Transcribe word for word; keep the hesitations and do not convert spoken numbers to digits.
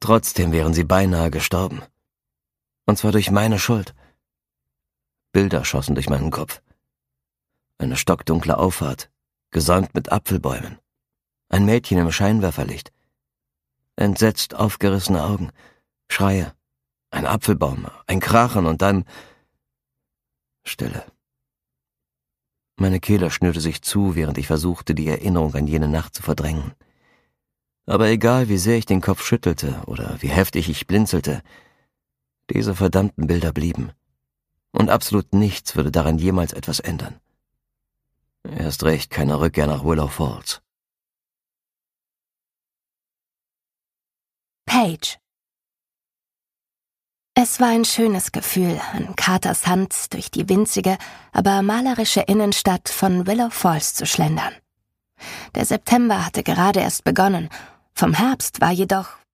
Trotzdem wären sie beinahe gestorben. Und zwar durch meine Schuld. Bilder schossen durch meinen Kopf. Eine stockdunkle Auffahrt, gesäumt mit Apfelbäumen. Ein Mädchen im Scheinwerferlicht. Entsetzt aufgerissene Augen. Schreie. Ein Apfelbaum, ein Krachen und dann Stille. Meine Kehle schnürte sich zu, während ich versuchte, die Erinnerung an jene Nacht zu verdrängen. Aber egal, wie sehr ich den Kopf schüttelte oder wie heftig ich blinzelte, diese verdammten Bilder blieben. Und absolut nichts würde daran jemals etwas ändern. Erst recht keine Rückkehr nach Willow Falls. Paige. Es war ein schönes Gefühl, an Carters Hand durch die winzige, aber malerische Innenstadt von Willow Falls zu schlendern. Der September hatte gerade erst begonnen, vom Herbst war jedoch,